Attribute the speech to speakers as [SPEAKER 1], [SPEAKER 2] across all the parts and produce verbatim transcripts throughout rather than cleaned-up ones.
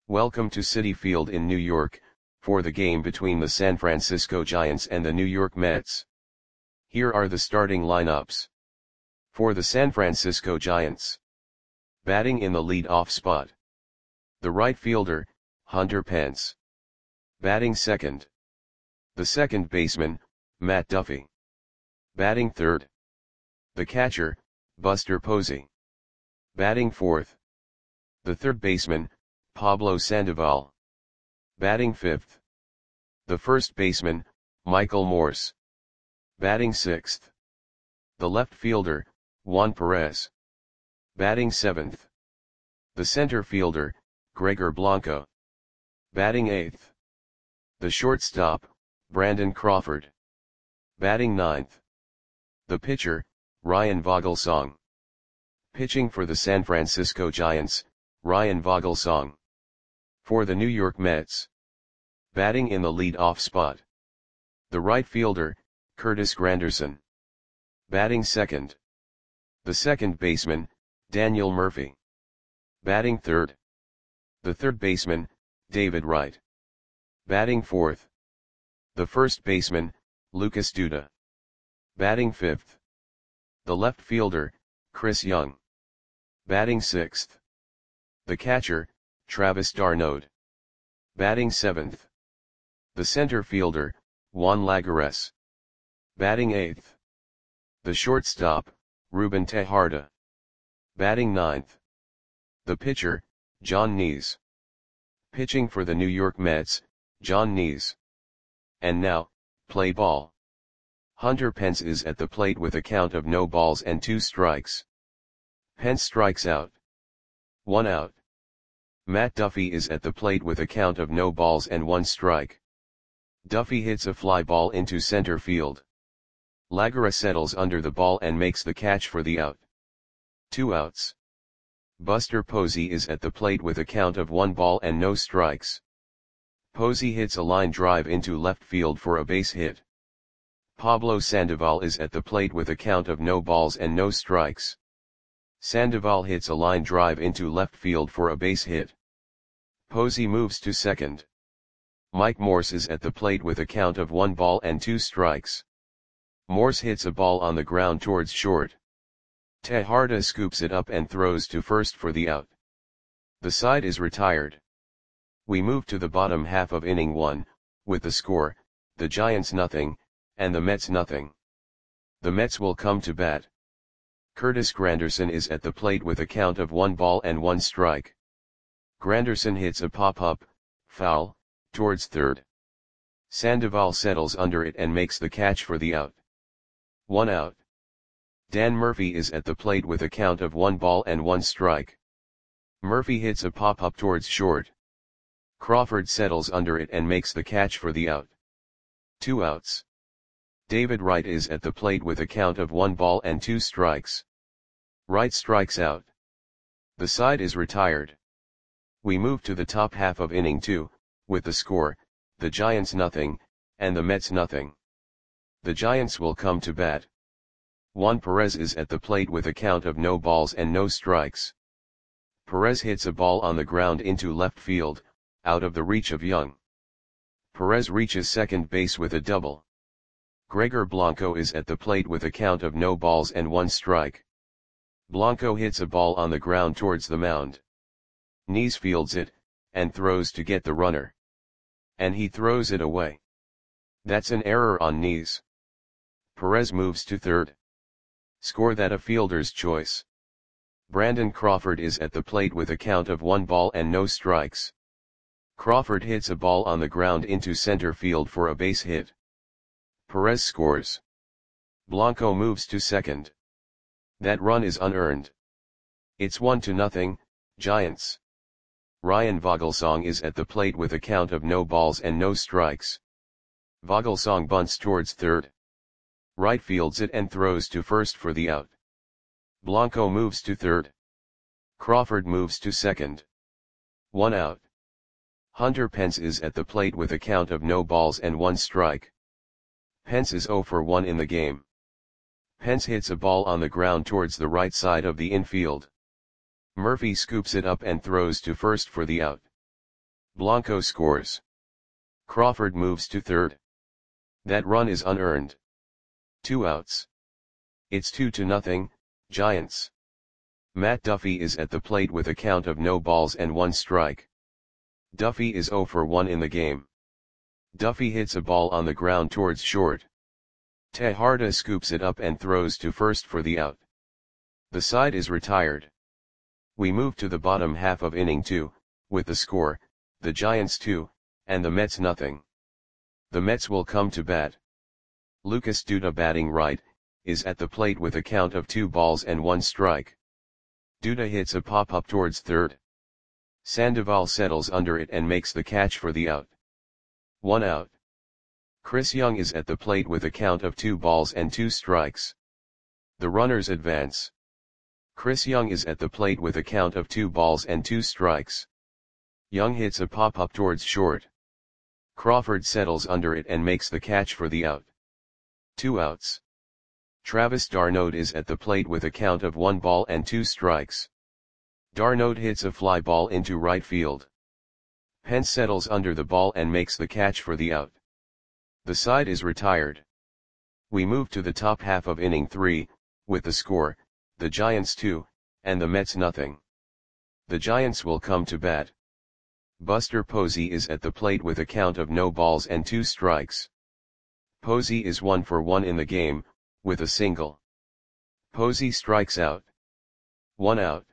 [SPEAKER 1] Welcome to Citi Field in New York, for the game between the San Francisco Giants and the New York Mets. Here are the starting lineups. For the San Francisco Giants. Batting in the lead-off spot. The right fielder, Hunter Pence. Batting second. The second baseman, Matt Duffy. Batting third. The catcher, Buster Posey. Batting fourth. The third baseman, Pablo Sandoval. Batting fifth. The first baseman, Michael Morse. Batting sixth. The left fielder, Juan Perez. Batting seventh. The center fielder, Gregor Blanco. Batting eighth. The shortstop, Brandon Crawford. Batting ninth. The pitcher, Ryan Vogelsong. Pitching for the San Francisco Giants, Ryan Vogelsong. For the New York Mets. Batting in the lead-off spot. The right fielder, Curtis Granderson. Batting second. The second baseman, Daniel Murphy. Batting third. The third baseman, David Wright. Batting fourth. The first baseman, Lucas Duda. Batting fifth. The left fielder, Chris Young. Batting sixth. The catcher, Travis d'Arnaud. Batting seventh. The center fielder, Juan Lagares. Batting eighth. The shortstop, Ruben Tejada. Batting ninth. The pitcher, John Nees. Pitching for the New York Mets, John Nees. And now, play ball. Hunter Pence is at the plate with a count of no balls and two strikes. Pence strikes out. One out. Matt Duffy is at the plate with a count of no balls and one strike. Duffy hits a fly ball into center field. Lagares settles under the ball and makes the catch for the out. Two outs. Buster Posey is at the plate with a count of one ball and no strikes. Posey hits a line drive into left field for a base hit. Pablo Sandoval is at the plate with a count of no balls and no strikes. Sandoval hits a line drive into left field for a base hit. Posey moves to second. Mike Morse is at the plate with a count of one ball and two strikes. Morse hits a ball on the ground towards short. Tejada scoops it up and throws to first for the out. The side is retired. We move to the bottom half of inning one, with the score, the Giants nothing, and the Mets nothing. The Mets will come to bat. Curtis Granderson is at the plate with a count of one ball and one strike. Granderson hits a pop-up, foul, towards third. Sandoval settles under it and makes the catch for the out. One out. Dan Murphy is at the plate with a count of one ball and one strike. Murphy hits a pop-up towards short. Crawford settles under it and makes the catch for the out. Two outs. David Wright is at the plate with a count of one ball and two strikes. Wright strikes out. The side is retired. We move to the top half of inning two, with the score, the Giants nothing, and the Mets nothing. The Giants will come to bat. Juan Perez is at the plate with a count of no balls and no strikes. Perez hits a ball on the ground into left field, out of the reach of Young. Perez reaches second base with a double. Gregor Blanco is at the plate with a count of no balls and one strike. Blanco hits a ball on the ground towards the mound. Nees fields it, and throws to get the runner. And he throws it away. That's an error on Nees. Perez moves to third. Score that a fielder's choice. Brandon Crawford is at the plate with a count of one ball and no strikes. Crawford hits a ball on the ground into center field for a base hit. Perez scores. Blanco moves to second. That run is unearned. It's one to nothing, Giants. Ryan Vogelsong is at the plate with a count of no balls and no strikes. Vogelsong bunts towards third. Wright fields it and throws to first for the out. Blanco moves to third. Crawford moves to second. One out. Hunter Pence is at the plate with a count of no balls and one strike. Pence is zero for one in the game. Pence hits a ball on the ground towards the right side of the infield. Murphy scoops it up and throws to first for the out. Blanco scores. Crawford moves to third. That run is unearned. Two outs. It's two to nothing, Giants. Matt Duffy is at the plate with a count of no balls and one strike. Duffy is oh for one in the game. Duffy hits a ball on the ground towards short. Tejada scoops it up and throws to first for the out. The side is retired. We move to the bottom half of inning two, with the score, the Giants two, and the Mets nothing. The Mets will come to bat. Lucas Duda, batting right, is at the plate with a count of two balls and one strike. Duda hits a pop-up towards third. Sandoval settles under it and makes the catch for the out. One out. Chris Young is at the plate with a count of two balls and two strikes. The runners advance. Chris Young is at the plate with a count of two balls and two strikes. Young hits a pop-up towards short. Crawford settles under it and makes the catch for the out. Two outs. Travis d'Arnaud is at the plate with a count of one ball and two strikes. d'Arnaud hits a fly ball into right field. Pence settles under the ball and makes the catch for the out. The side is retired. We move to the top half of inning three, with the score, the Giants two, and the Mets nothing. The Giants will come to bat. Buster Posey is at the plate with a count of no balls and two strikes. Posey is one for one in the game, with a single. Posey strikes out. One out.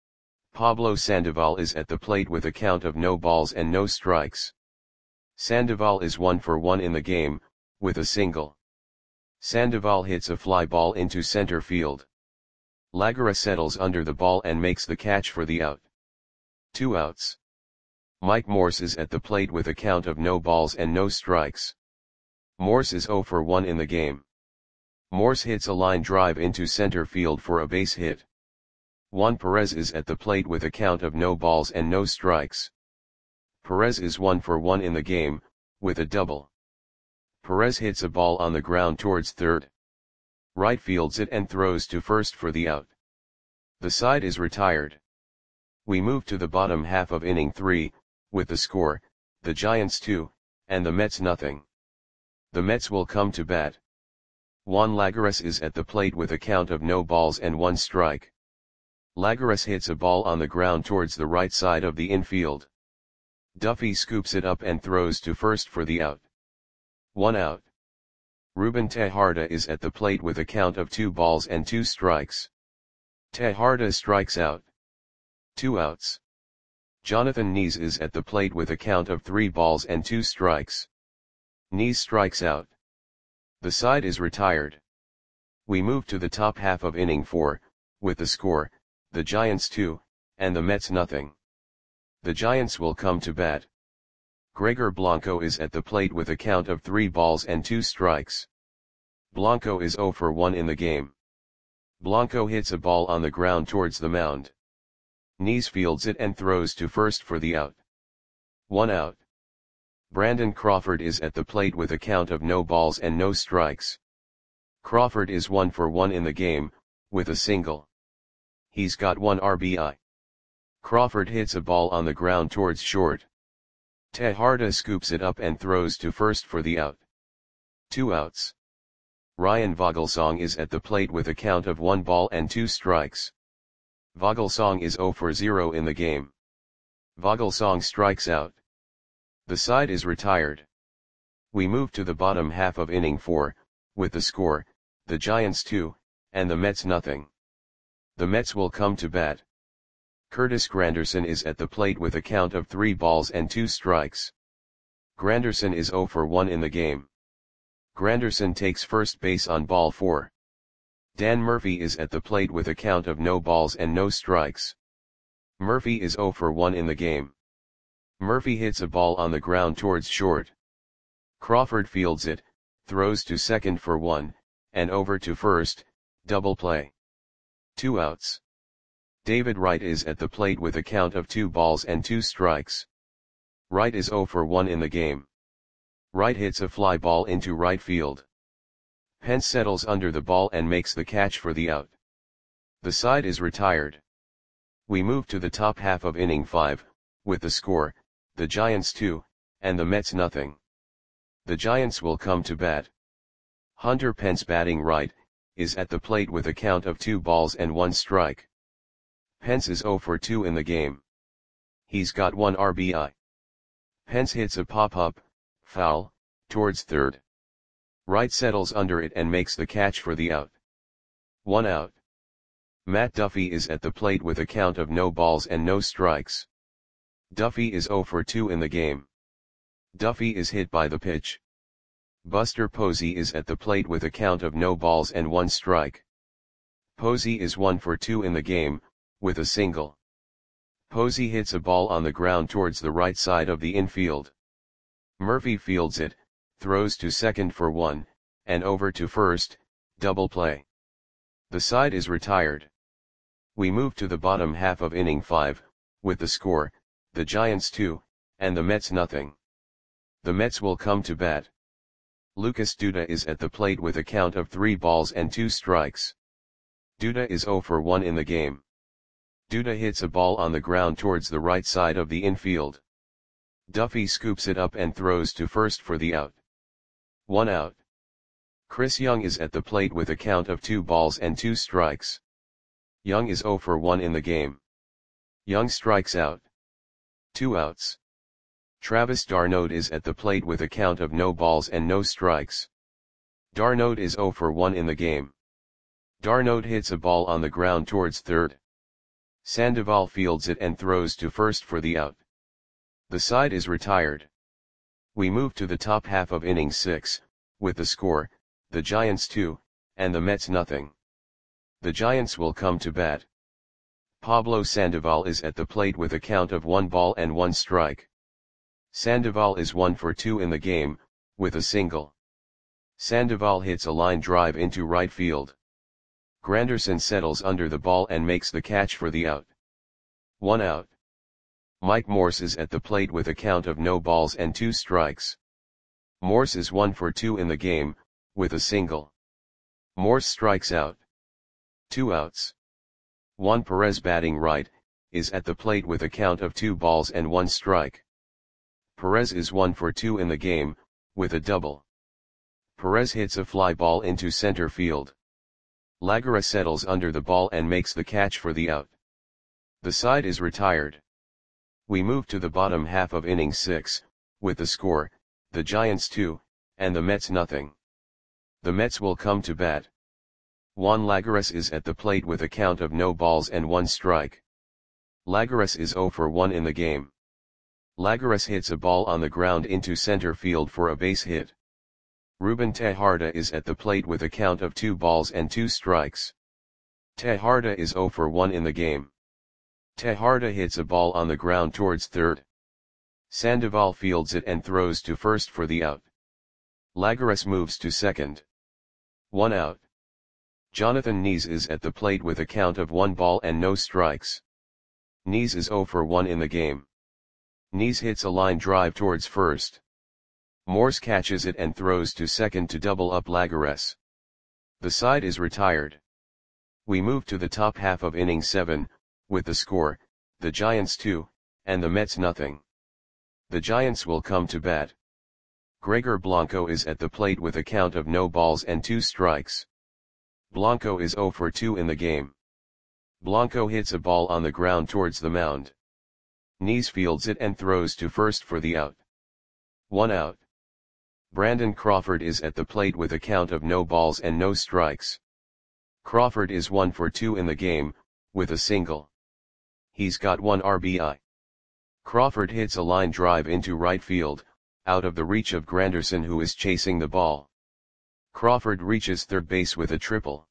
[SPEAKER 1] Pablo Sandoval is at the plate with a count of no balls and no strikes. Sandoval is one for one in the game, with a single. Sandoval hits a fly ball into center field. Lagara settles under the ball and makes the catch for the out. Two outs. Mike Morse is at the plate with a count of no balls and no strikes. Morse is oh for one in the game. Morse hits a line drive into center field for a base hit. Juan Perez is at the plate with a count of no balls and no strikes. Perez is one for one in the game, with a double. Perez hits a ball on the ground towards third. Right fields it and throws to first for the out. The side is retired. We move to the bottom half of inning three, with the score, the Giants two, and the Mets nothing. The Mets will come to bat. Juan Lagares is at the plate with a count of no balls and one strike. Lagares hits a ball on the ground towards the right side of the infield. Duffy scoops it up and throws to first for the out. One out. Ruben Tejada is at the plate with a count of two balls and two strikes. Tejada strikes out. Two outs. Jonathan Nees is at the plate with a count of three balls and two strikes. Nees strikes out. The side is retired. We move to the top half of inning four, with the score, the Giants two, and the Mets nothing. The Giants will come to bat. Gregor Blanco is at the plate with a count of three balls and two strikes. Blanco is oh for one in the game. Blanco hits a ball on the ground towards the mound. Nees fields it and throws to first for the out. One out. Brandon Crawford is at the plate with a count of no balls and no strikes. Crawford is one for one in the game, with a single. He's got one R B I. Crawford hits a ball on the ground towards short. Tejada scoops it up and throws to first for the out. Two outs. Ryan Vogelsong is at the plate with a count of one ball and two strikes. Vogelsong is oh for zero in the game. Vogelsong strikes out. The side is retired. We move to the bottom half of inning four, with the score, the Giants two, and the Mets nothing. The Mets will come to bat. Curtis Granderson is at the plate with a count of three balls and two strikes. Granderson is oh for one in the game. Granderson takes first base on ball four. Dan Murphy is at the plate with a count of no balls and no strikes. Murphy is oh for one in the game. Murphy hits a ball on the ground towards short. Crawford fields it, throws to second for one, and over to first, double play. Two outs. David Wright is at the plate with a count of two balls and two strikes. Wright is oh for one in the game. Wright hits a fly ball into right field. Pence settles under the ball and makes the catch for the out. The side is retired. We move to the top half of inning five, with the score, the Giants two, and the Mets nothing. The Giants will come to bat. Hunter Pence batting right, is at the plate with a count of two balls and one strike. Pence is oh for two in the game. He's got one R B I. Pence hits a pop-up, foul, towards third. Wright settles under it and makes the catch for the out. One out. Matt Duffy is at the plate with a count of no balls and no strikes. Duffy is oh for two in the game. Duffy is hit by the pitch. Buster Posey is at the plate with a count of no balls and one strike. Posey is one for two in the game, with a single. Posey hits a ball on the ground towards the right side of the infield. Murphy fields it, throws to second for one, and over to first, double play. The side is retired. We move to the bottom half of inning five, with the score, the Giants two, and the Mets nothing. The Mets will come to bat. Lucas Duda is at the plate with a count of three balls and two strikes. Duda is oh for one in the game. Duda hits a ball on the ground towards the right side of the infield. Duffy scoops it up and throws to first for the out. One out. Chris Young is at the plate with a count of two balls and two strikes. Young is oh for one in the game. Young strikes out. Two outs. Travis d'Arnaud is at the plate with a count of no balls and no strikes. d'Arnaud is oh for one in the game. d'Arnaud hits a ball on the ground towards third. Sandoval fields it and throws to first for the out. The side is retired. We move to the top half of inning six, with the score, the Giants two, and the Mets nothing. The Giants will come to bat. Pablo Sandoval is at the plate with a count of one ball and one strike. Sandoval is one for two in the game, with a single. Sandoval hits a line drive into right field. Granderson settles under the ball and makes the catch for the out. One out. Mike Morse is at the plate with a count of no balls and two strikes. Morse is one for two in the game, with a single. Morse strikes out. Two outs. Juan Perez batting right, is at the plate with a count of two balls and one strike. Perez is one for two in the game, with a double. Perez hits a fly ball into center field. Lagares settles under the ball and makes the catch for the out. The side is retired. We move to the bottom half of inning six, with the score, the Giants two, and the Mets nothing. The Mets will come to bat. Juan Lagares is at the plate with a count of no balls and one strike. Lagares is oh for one in the game. Lagares hits a ball on the ground into center field for a base hit. Ruben Tejada is at the plate with a count of two balls and two strikes. Tejada is oh for one in the game. Tejada hits a ball on the ground towards third. Sandoval fields it and throws to first for the out. Lagares moves to second. One out. Jonathan Nees is at the plate with a count of one ball and no strikes. Nees is oh for one in the game. Nees hits a line drive towards first. Morse catches it and throws to second to double up Lagares. The side is retired. We move to the top half of inning seven, with the score, the Giants two, and the Mets nothing. The Giants will come to bat. Gregor Blanco is at the plate with a count of no balls and two strikes. Blanco is oh for two in the game. Blanco hits a ball on the ground towards the mound. Nees fields it and throws to first for the out. One out. Brandon Crawford is at the plate with a count of no balls and no strikes. Crawford is one for two in the game, with a single. He's got one R B I. Crawford hits a line drive into right field, out of the reach of Granderson who is chasing the ball. Crawford reaches third base with a triple.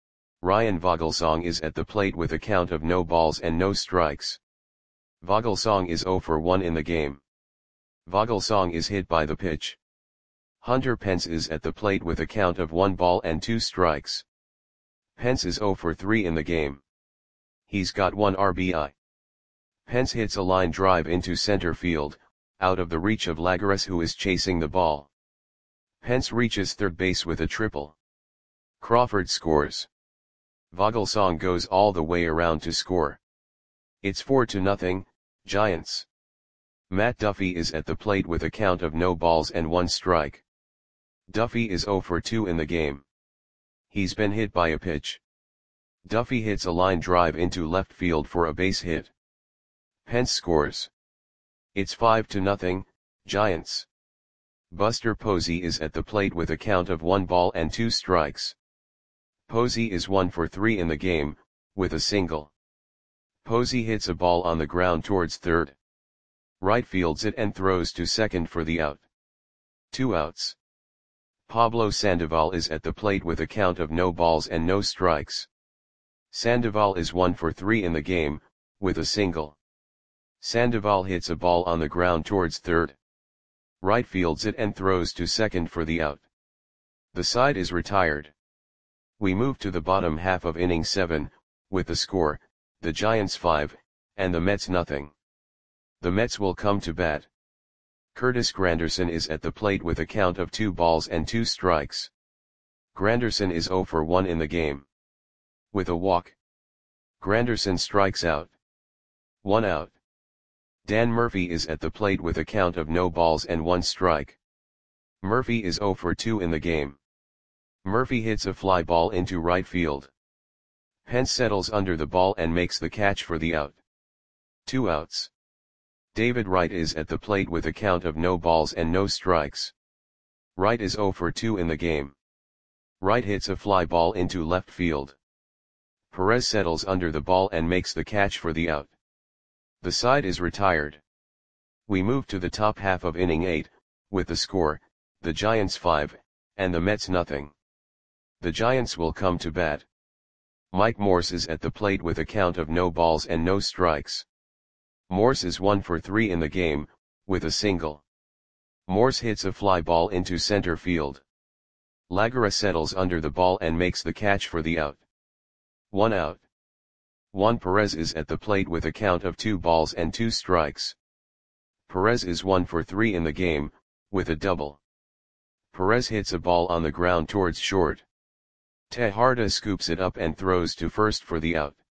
[SPEAKER 1] Ryan Vogelsong is at the plate with a count of no balls and no strikes. Vogelsong is oh for one in the game. Vogelsong is hit by the pitch. Hunter Pence is at the plate with a count of one ball and two strikes. Pence is oh for three in the game. He's got one R B I. Pence hits a line drive into center field, out of the reach of Lagares who is chasing the ball. Pence reaches third base with a triple. Crawford scores. Vogelsong goes all the way around to score. It's four to nothing, Giants. Matt Duffy is at the plate with a count of no balls and one strike. Duffy is zero for two in the game. He's been hit by a pitch. Duffy hits a line drive into left field for a base hit. Pence scores. It's five to nothing, Giants. Buster Posey is at the plate with a count of one ball and two strikes. Posey is one for three in the game, with a single. Posey hits a ball on the ground towards third. Right fields it and throws to second for the out. Two outs. Pablo Sandoval is at the plate with a count of no balls and no strikes. Sandoval is one for three in the game, with a single. Sandoval hits a ball on the ground towards third. Right fields it and throws to second for the out. The side is retired. We move to the bottom half of inning seven, with the score, the Giants five, and the Mets nothing. The Mets will come to bat. Curtis Granderson is at the plate with a count of two balls and two strikes. Granderson is zero for one in the game. With a walk. Granderson strikes out. One out. Dan Murphy is at the plate with a count of no balls and one strike. Murphy is zero for two in the game. Murphy hits a fly ball into right field. Pence settles under the ball and makes the catch for the out. Two outs. David Wright is at the plate with a count of no balls and no strikes. Wright is zero for two in the game. Wright hits a fly ball into left field. Perez settles under the ball and makes the catch for the out. The side is retired. We move to the top half of inning eight, with the score, the Giants five, and the Mets nothing. The Giants will come to bat. Mike Morse is at the plate with a count of no balls and no strikes. Morse is one for three in the game, with a single. Morse hits a fly ball into center field. Lagara settles under the ball and makes the catch for the out. One out. Juan Perez is at the plate with a count of two balls and two strikes. Perez is one for three in the game, with a double. Perez hits a ball on the ground towards short. Tejarda scoops it up and throws to first for the out.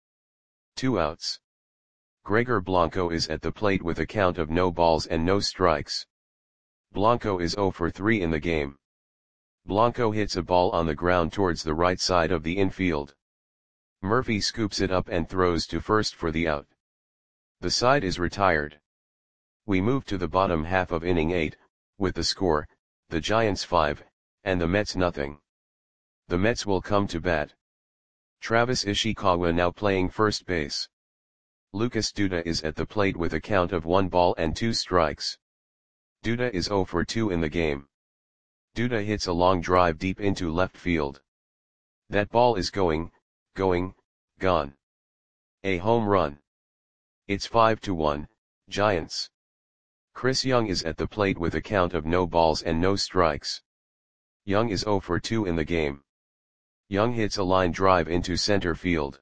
[SPEAKER 1] Two outs. Gregor Blanco is at the plate with a count of no balls and no strikes. Blanco is zero for three in the game. Blanco hits a ball on the ground towards the right side of the infield. Murphy scoops it up and throws to first for the out. The side is retired. We move to the bottom half of inning eight, with the score, the Giants five, and the Mets nothing. The Mets will come to bat. Travis Ishikawa now playing first base. Lucas Duda is at the plate with a count of one ball and two strikes. Duda is zero for two in the game. Duda hits a long drive deep into left field. That ball is going, going, gone. A home run. It's five to one, Giants. Chris Young is at the plate with a count of no balls and no strikes. Young is zero for two in the game. Young hits a line drive into center field.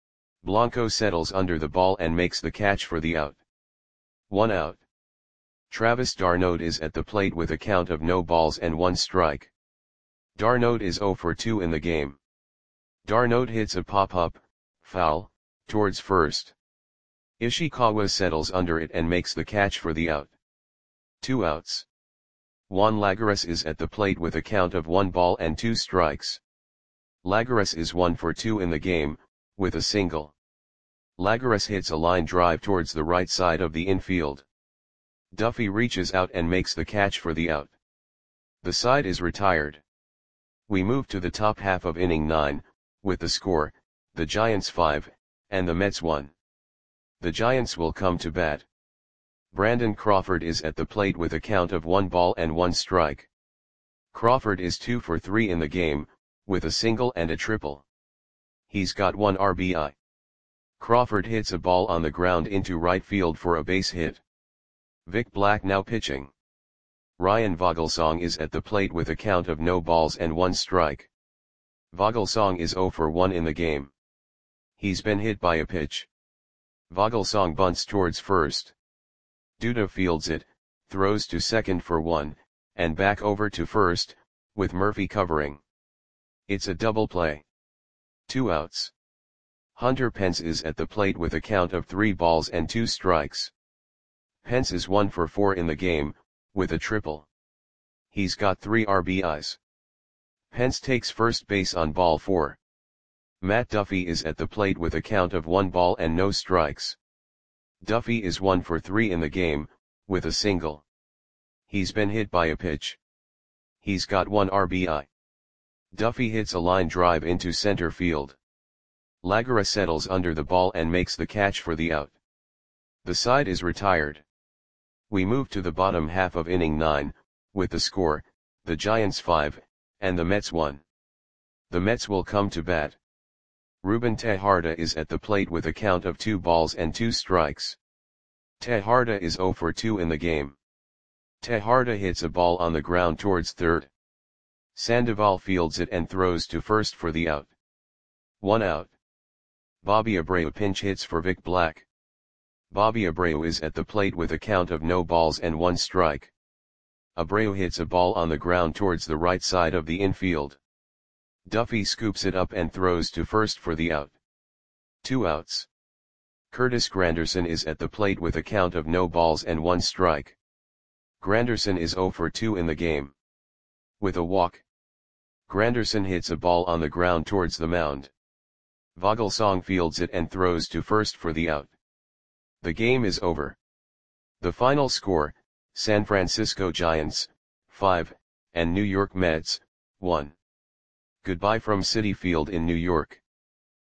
[SPEAKER 1] Blanco settles under the ball and makes the catch for the out. One out. Travis d'Arnaud is at the plate with a count of no balls and one strike. d'Arnaud is zero for two in the game. d'Arnaud hits a pop-up, foul, towards first. Ishikawa settles under it and makes the catch for the out. Two outs. Juan Lagares is at the plate with a count of one ball and two strikes. Lagares is one for two in the game, with a single. Lagares hits a line drive towards the right side of the infield. Duffy reaches out and makes the catch for the out. The side is retired. We move to the top half of inning nine, with the score, the Giants five, and the Mets one. The Giants will come to bat. Brandon Crawford is at the plate with a count of one ball and one strike. Crawford is two for three in the game, with a single and a triple. He's got one R B I. Crawford hits a ball on the ground into right field for a base hit. Vic Black now pitching. Ryan Vogelsong is at the plate with a count of no balls and one strike. Vogelsong is zero for one in the game. He's been hit by a pitch. Vogelsong bunts towards first. Duda fields it, throws to second for one, and back over to first, with Murphy covering. It's a double play. Two outs. Hunter Pence is at the plate with a count of three balls and two strikes. Pence is one for four in the game, with a triple. He's got three R B Is. Pence takes first base on ball four. Matt Duffy is at the plate with a count of one ball and no strikes. Duffy is one for three in the game, with a single. He's been hit by a pitch. He's got one R B I. Duffy hits a line drive into center field. Lagara settles under the ball and makes the catch for the out. The side is retired. We move to the bottom half of inning nine, with the score, the Giants five, and the Mets one. The Mets will come to bat. Ruben Tejada is at the plate with a count of two balls and two strikes. Tejada is zero for two in the game. Tejada hits a ball on the ground towards third. Sandoval fields it and throws to first for the out. One out. Bobby Abreu pinch hits for Vic Black. Bobby Abreu is at the plate with a count of no balls and one strike. Abreu hits a ball on the ground towards the right side of the infield. Duffy scoops it up and throws to first for the out. Two outs. Curtis Granderson is at the plate with a count of no balls and one strike. Granderson is zero for two in the game. With a walk. Granderson hits a ball on the ground towards the mound. Vogelsong fields it and throws to first for the out. The game is over. The final score, San Francisco Giants, five, and New York Mets, one. Goodbye from Citi Field in New York.